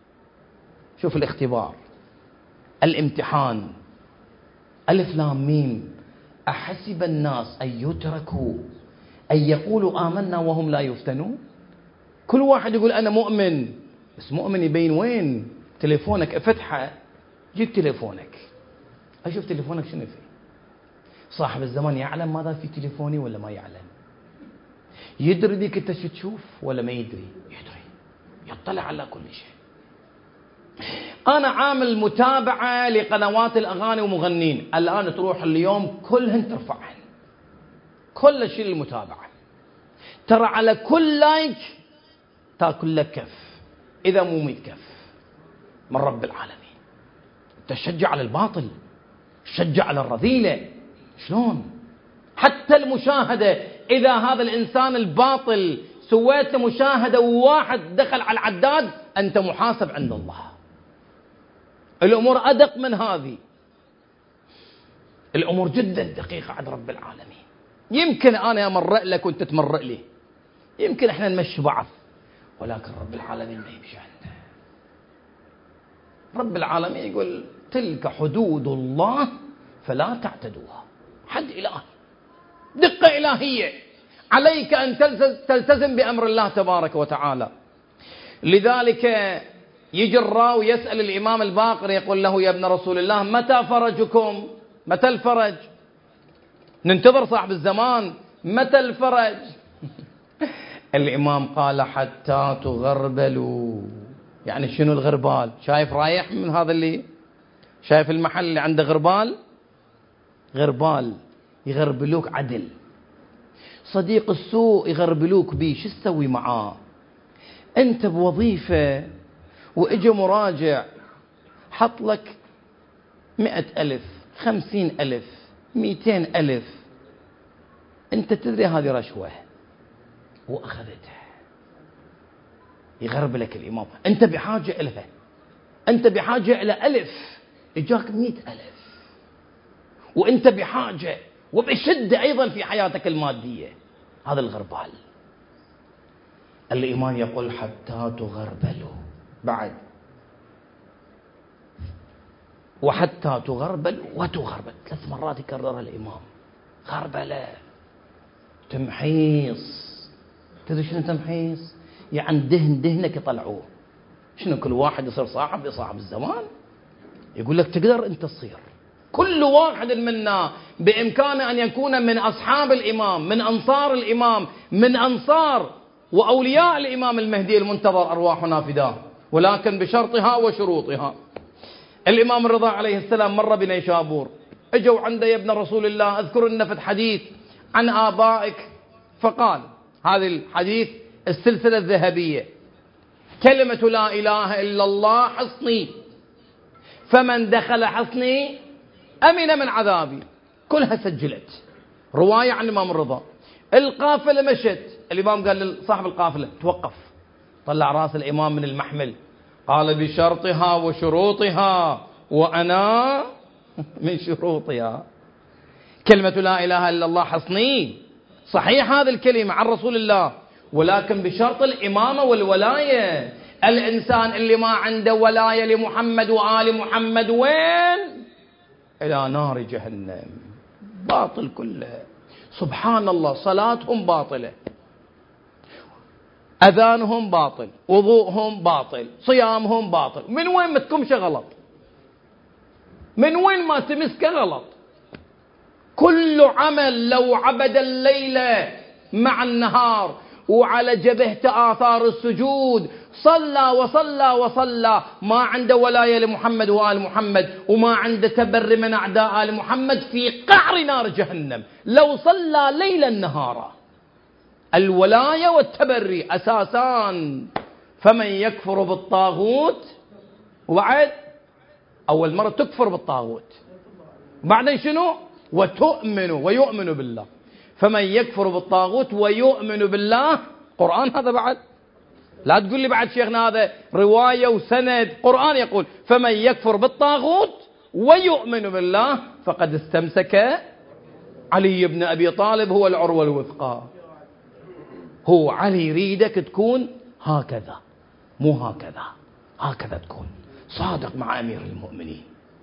شوف الاختبار، الامتحان. ألف لام ميم، أحسب الناس أن يتركوا أن يقولوا آمنا وهم لا يفتنون. كل واحد يقول أنا مؤمن، بس مؤمن يبين وين. تليفونك افتحه، جيب تليفونك أشوف تليفونك شنو فيه. صاحب الزمان يعلم ماذا في تليفوني ولا ما يعلم؟ يدري ذيك انت شو تشوف ولا ما يدري؟ يدري، يطلع على كل شيء. أنا عامل متابعة لقنوات الأغاني ومغنين، الآن تروح اليوم كلهن ترفعهن، كل شيء المتابعة، ترى على كل لايك تاكل لك كف، إذا مو ميت كف من رب العالمين. تشجع على الباطل، تشجع على الرذيلة، شلون؟ حتى المشاهدة، إذا هذا الإنسان الباطل سويت مشاهدة وواحد دخل على العداد أنت محاسب عند الله. الأمور أدق من هذه، الأمور جدا دقيقة عند رب العالمين. يمكن أنا أمرئ لك وأنت تمرئ لي، يمكن إحنا نمشي بعض، ولكن رب العالمين ما يمشي عنده. رب العالمين يقول تلك حدود الله فلا تعتدوها. حد إلهي، دقة إلهية، عليك أن تلتزم بأمر الله تبارك وتعالى. لذلك يجي الراوي يسأل الإمام الباقر يقول له يا ابن رسول الله متى فرجكم؟ متى الفرج؟ ننتظر صاحب الزمان، متى الفرج؟ الإمام قال حتى تغربلوا. يعني شنو الغربال؟ شايف رايح من هذا اللي شايف المحل اللي عنده غربال، غربال يغربلوك عدل. صديق السوء يغربلوك بيه، شو تسوي معاه؟ انت بوظيفة واجا مراجع حط لك مئة ألف، خمسين ألف، مئتين ألف، انت تدري هذه رشوة وأخذتها، يغرب لك الإمام، أنت بحاجة إلها، أنت بحاجة إلى ألف، إجاك مئة ألف، وأنت بحاجة وبشدة أيضا في حياتك المادية. هذا الغربال. الإمام يقول حتى تغربلوا، بعد وحتى تغربل وتغربل، ثلاث مرات يكررها الإمام. غربلة، تمحيص. تدري شنو تمحيص؟ يعني دهن دهنك يطلعوه. شنو كل واحد يصير صاحب صاحب الزمان؟ يقول لك تقدر أنت تصير. كل واحد منا بإمكانه أن يكون من أصحاب الإمام، من أنصار الإمام، من أنصار وأولياء الإمام المهدي المنتظر أرواحنا فداه، ولكن بشرطها وشروطها. الإمام الرضا عليه السلام مر بنيشابور، اجوا عنده يا ابن رسول الله اذكر لنا في حديث عن آبائك، فقال هذا الحديث السلسلة الذهبية: كلمة لا إله إلا الله حصني، فمن دخل حصني أمن من عذابي. كلها سجلت، رواية عن الإمام الرضا. القافلة مشت، الإمام قال لصاحب القافلة توقف، طلع رأس الإمام من المحمل، قال بشرطها وشروطها وأنا من شروطها. كلمة لا إله إلا الله حصني، صحيح هذه الكلمة عن رسول الله، ولكن بشرط الإمامة والولاية. الإنسان اللي ما عنده ولاية لمحمد وآل محمد وين؟ إلى نار جهنم، باطل كله. سبحان الله، صلاتهم باطلة، أذانهم باطل، وضوءهم باطل، صيامهم باطل. من وين ما تكمش غلط، من وين ما تمسك غلط. كل عمل لو عبد الليل مع النهار وعلى جبهة آثار السجود، صلى وصلى وصلى، ما عنده ولاية لمحمد وآل محمد، وما عنده تبر من أعداء آل محمد، في قعر نار جهنم لو صلى ليلا نهارا. الولاية والتبري أساسان. فمن يكفر بالطاغوت، وبعد أول مرة تكفر بالطاغوت، بعدين شنو؟ وتؤمن ويؤمن بالله. فمن يكفر بالطاغوت ويؤمن بالله، قرآن هذا بعد، لا تقول لي بعد شيخنا هذا رواية وسند، قرآن يقول فمن يكفر بالطاغوت ويؤمن بالله فقد استمسك. علي بن أبي طالب هو العروة الوثقى. هو علي يريدك تكون هكذا، مو هكذا، هكذا تكون صادق مع أمير المؤمنين.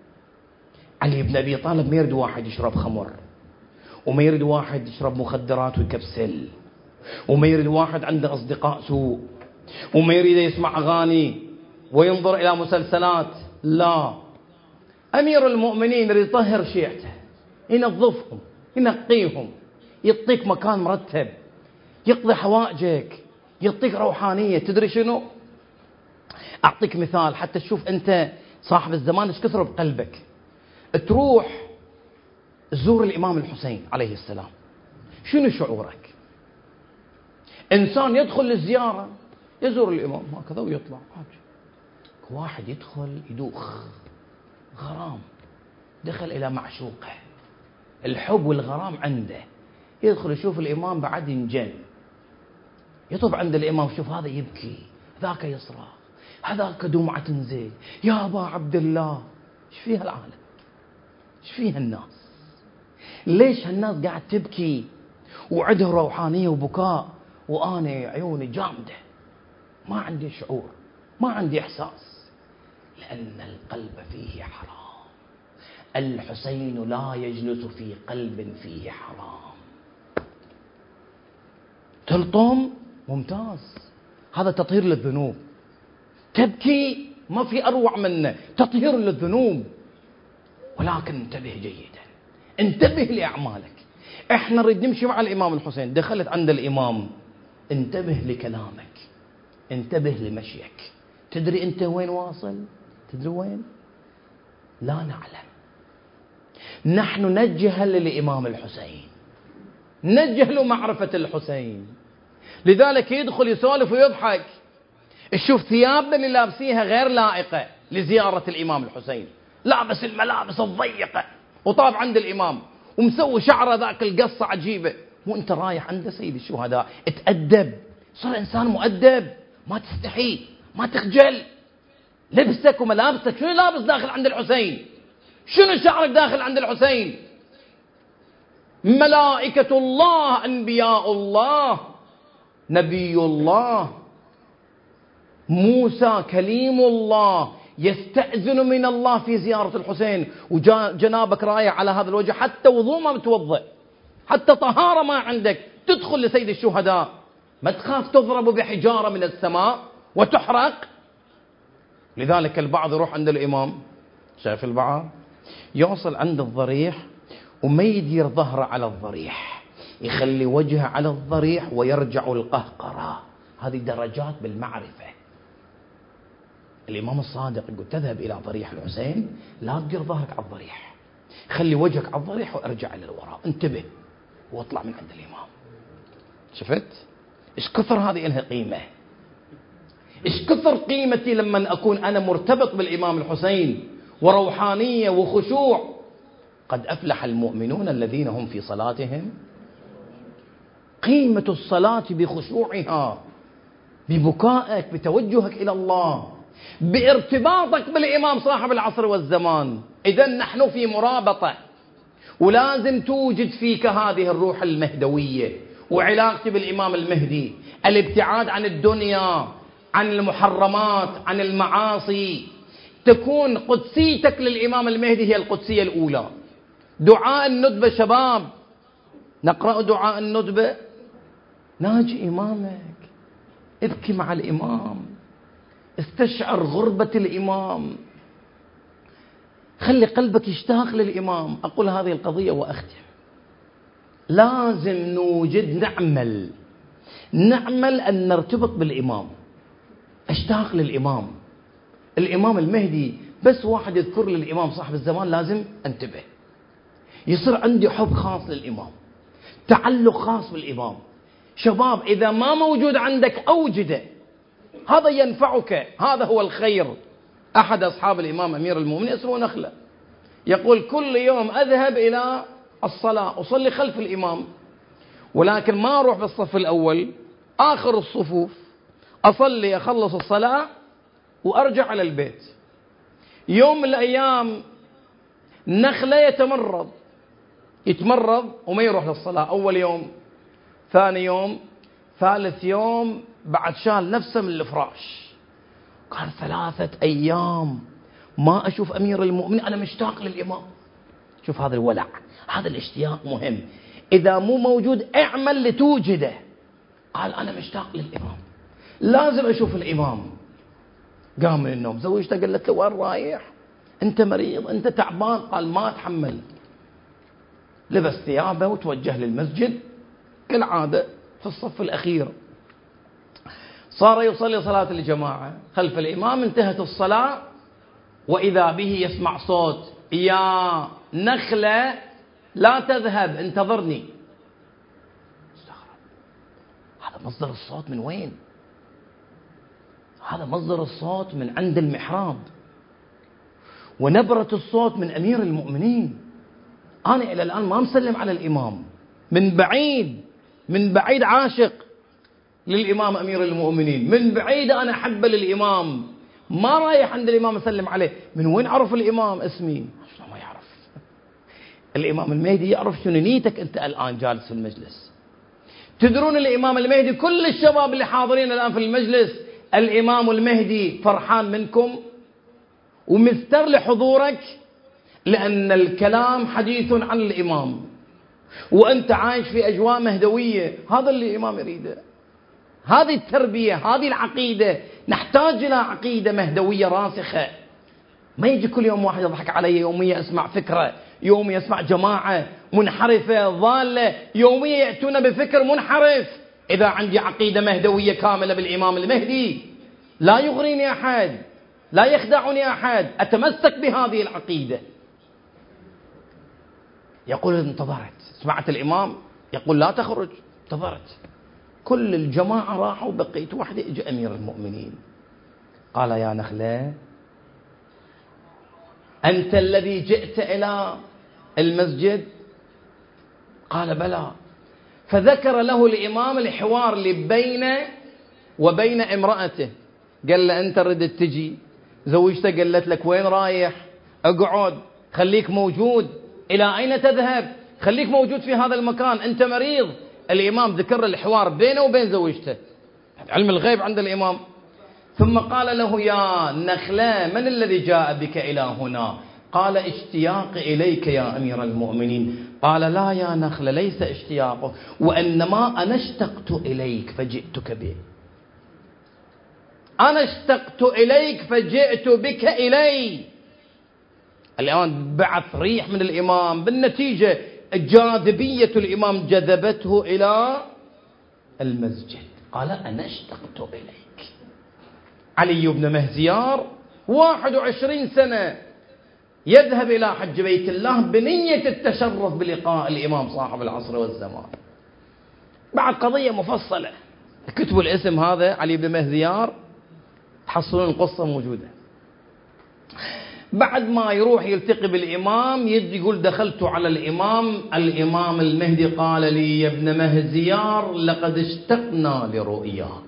علي بن أبي طالب ما يريد واحد يشرب خمر، وما يريد واحد يشرب مخدرات ويكبسل، وما يريد واحد عنده أصدقاء سوء، وما يريد يسمع أغاني وينظر إلى مسلسلات. لا، أمير المؤمنين يريد يطهر شيعته، ينظفهم، ينقيهم، يعطيك مكان مرتب، يقضي حوائجك، يعطيك روحانية. تدري شنو؟ أعطيك مثال حتى تشوف أنت صاحب الزمان ايش كثر بقلبك. تروح تزور الإمام الحسين عليه السلام، شنو شعورك؟ إنسان يدخل للزيارة، يزور الإمام هكذا ويطلع، واحد يدخل يدوخ غرام، دخل إلى معشوقه، الحب والغرام عنده، يدخل يشوف الإمام بعد ينجن، يطب عند الإمام، شوف هذا يبكي، ذاك يصرخ، هذاك دمعة تنزل، يا أبا عبد الله. ايش فيها العالم؟ ايش فيها الناس؟ ليش هالناس قاعد تبكي وعندها روحانية وبكاء، وأنا عيوني جامدة، ما عندي شعور، ما عندي إحساس؟ لأن القلب فيه حرام. الحسين لا يجلس في قلب فيه حرام. تلطم ممتاز، هذا تطهير للذنوب. تبكي ما في أروع منه، تطهير للذنوب. ولكن انتبه جيدا، انتبه لأعمالك. احنا نريد نمشي مع الإمام الحسين، دخلت عند الإمام، انتبه لكلامك، انتبه لمشيك. تدري انت وين واصل؟ تدري وين؟ لا نعلم. نحن نجهل للإمام الحسين، نجهل معرفة الحسين، لذلك يدخل يسولف ويضحك. تشوف ثيابنا اللي لابسيها غير لائقة لزيارة الإمام الحسين، لابس الملابس الضيقة وطاب عند الإمام ومسوي شعره ذاك القصة عجيبة، وانت رايح عند سيد الشهداء. اتأدب، صار إنسان مؤدب، ما تستحي، ما تخجل، لبسك وملابسك، شنو لابس داخل عند الحسين؟ شنو شعرك داخل عند الحسين؟ ملائكة الله، أنبياء الله، نبي الله، موسى كليم الله يستأذن من الله في زيارة الحسين، وجنابك رايح على هذا الوجه، حتى وضوء ما بتوضأ، حتى طهارة ما عندك، تدخل لسيد الشهداء، ما تخاف تضرب بحجارة من السماء وتحرق. لذلك البعض يروح عند الإمام، شايف البعض يوصل عند الضريح وما يدير ظهره على الضريح، يخلي وجهه على الضريح ويرجع القهقرة. هذه درجات بالمعرفة. الإمام الصادق يقول تذهب إلى ضريح الحسين، لا تدير ظهرك على الضريح، خلي وجهك على الضريح وارجع إلى الوراء، انتبه واطلع من عند الإمام. شفت إيش كثر هذه إلها قيمة، إيش كثر قيمتي لما أكون أنا مرتبط بالإمام الحسين، وروحانية وخشوع. قد أفلح المؤمنون الذين هم في صلاتهم. قيمة الصلاة بخشوعها، ببكائك، بتوجهك إلى الله، بارتباطك بالإمام صاحب العصر والزمان. إذن نحن في مرابطة، ولازم توجد فيك هذه الروح المهدوية، وعلاقتي بالإمام المهدي، الابتعاد عن الدنيا، عن المحرمات، عن المعاصي. تكون قدسيتك للإمام المهدي هي القدسية الأولى. دعاء الندبة شباب، نقرأ دعاء الندبة، ناجي إمامك، ابكي مع الإمام، استشعر غربة الإمام، خلي قلبك يشتاق للإمام. أقول هذه القضية وأختم. لازم نوجد نعمل نعمل أن نرتبط بالإمام، اشتاق للإمام. الإمام المهدي بس واحد يذكر للإمام صاحب الزمان لازم انتبه، يصير عندي حب خاص للإمام، تعلق خاص بالإمام. شباب إذا ما موجود عندك أوجده، هذا ينفعك، هذا هو الخير. أحد أصحاب الإمام أمير المؤمنين اسمه نخلة، يقول كل يوم أذهب إلى الصلاة أصلي خلف الإمام، ولكن ما أروح بالصف الأول، آخر الصفوف، أصلي أخلص الصلاة وأرجع على البيت. يوم من الأيام نخلة يتمرض يتمرض وما يروح للصلاة. أول يوم، ثاني يوم، ثالث يوم، بعد شال نفسه من الفراش، قال ثلاثة أيام ما أشوف أمير المؤمنين، أنا مشتاق للإمام. شوف هذا الولع، هذا الاشتياق مهم. إذا مو موجود اعمل لتوجده. قال أنا مشتاق للإمام، لازم أشوف الإمام. قام من النوم، زوجته قالت له وين رايح؟ أنت مريض، أنت تعبان. قال ما أتحمل. لبس ثيابه وتوجه للمسجد كالعادة في الصف الأخير. صار يصلي صلاة الجماعة خلف الإمام، انتهت الصلاة وإذا به يسمع صوت: يا نخلة لا تذهب، انتظرني. استغرب، هذا مصدر الصوت من وين؟ هذا مصدر الصوت من عند المحراب، ونبرة الصوت من أمير المؤمنين. أنا إلى الآن ما مسلم على الإمام، من بعيد من بعيد عاشق للإمام أمير المؤمنين، من بعيد أنا أحب للإمام، ما رايح عند الإمام أسلم عليه. من وين عرف الإمام اسمي؟ شلون ما يعرف؟ الإمام المهدي يعرف شنو نيتك أنت الآن جالس في المجلس. تدرون الإمام المهدي، كل الشباب اللي حاضرين الآن في المجلس، الإمام المهدي فرحان منكم ومستر لحضورك، لأن الكلام حديث عن الإمام، وأنت عايش في أجواء مهدوية. هذا اللي الإمام يريده، هذه التربية، هذه العقيدة. نحتاج إلى عقيدة مهدوية راسخة. ما يجي كل يوم واحد يضحك علي، يوميا أسمع فكرة، يوميا أسمع جماعة منحرفة ضالة، يوميا يأتون بفكر منحرف. إذا عندي عقيدة مهدوية كاملة بالإمام المهدي، لا يغريني أحد، لا يخدعني أحد، أتمسك بهذه العقيدة. يقول انتظرت، سمعت الإمام يقول لا تخرج، انتظرت، كل الجماعة راحوا، بقيت وحدي. اجى أمير المؤمنين قال: يا نخلة، أنت الذي جئت إلى المسجد؟ قال: بلى. فذكر له الإمام الحوار اللي بين وبين امرأته. قال له أنت ردت تجي، زوجته قالت لك وين رايح؟ اقعد، خليك موجود. إلى أين تذهب؟ خليك موجود في هذا المكان، أنت مريض. الإمام ذكر الحوار بينه وبين زوجته، علم الغيب عند الإمام. ثم قال له يا نخلة من الذي جاء بك إلى هنا؟ قال اشتياق إليك يا أمير المؤمنين. قال لا يا نخلة، ليس اشتياقه، وإنما أنا اشتقت إليك فجئتك به. أنا اشتقت إليك فجئت بك إلي. الآن بعث ريح من الإمام، بالنتيجة جاذبية الإمام جذبته إلى المسجد. قال أنا اشتقت إليك. علي بن مهزيار واحد وعشرين سنة يذهب إلى حج بيت الله بنية التشرف بلقاء الإمام صاحب العصر والزمان. بعد قضية مفصلة، كتبوا الاسم هذا علي بن مهزيار، تحصلون القصة موجودة. بعد ما يروح يلتقي بالإمام يجي يقول دخلت على الإمام، الإمام المهدي قال لي يا ابن مهزيار لقد اشتقنا لرؤياك.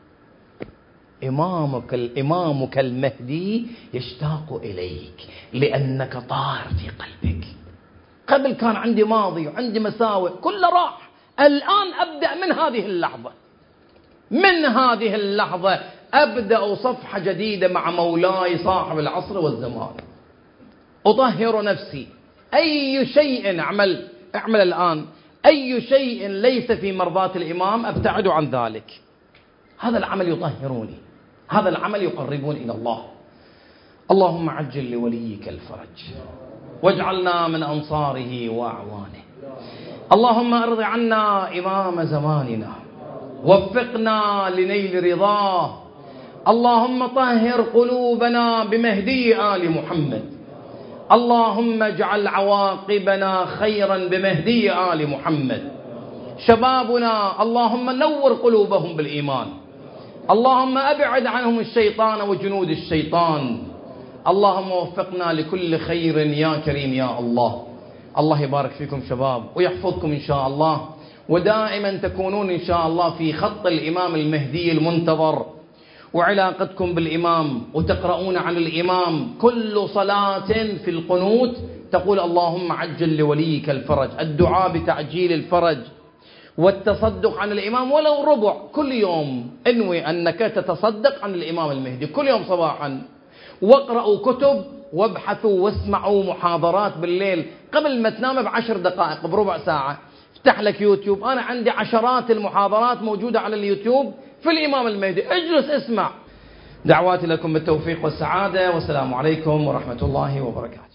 إمامك الإمامك المهدي يشتاق إليك لأنك طاهر في قلبك. قبل كان عندي ماضي وعندي مساوئ، كله راح. الآن أبدأ من هذه اللحظة، من هذه اللحظة أبدأ صفحة جديدة مع مولاي صاحب العصر والزمان. أطهر نفسي. أي شيء أعمل أعمل الآن، أي شيء ليس في مرضاة الإمام أبتعد عن ذلك. هذا العمل يطهروني، هذا العمل يقربون إلى الله. اللهم عجل لوليك الفرج واجعلنا من أنصاره وأعوانه. اللهم أرض عنا إمام زماننا، وفقنا لنيل رضاه. اللهم طهر قلوبنا بمهدي آل محمد. اللهم اجعل عواقبنا خيرا بمهدي آل محمد. شبابنا اللهم نور قلوبهم بالإيمان. اللهم أبعد عنهم الشيطان وجنود الشيطان. اللهم وفقنا لكل خير يا كريم يا الله. الله يبارك فيكم شباب ويحفظكم إن شاء الله، ودائما تكونون إن شاء الله في خط الإمام المهدي المنتظر، وعلاقتكم بالإمام، وتقرؤون عن الإمام كل صلاة في القنوت تقول اللهم عجل لوليك الفرج، الدعاء بتعجيل الفرج، والتصدق عن الإمام ولو ربع كل يوم. انوي أنك تتصدق عن الإمام المهدي كل يوم صباحا. واقرأوا كتب وابحثوا واسمعوا محاضرات بالليل قبل ما تنام بعشر دقائق بربع ساعة. افتح لك يوتيوب، أنا عندي عشرات المحاضرات موجودة على اليوتيوب في الإمام المهدي، اجلس اسمع. دعواتي لكم بالتوفيق والسعادة، والسلام عليكم ورحمة الله وبركاته.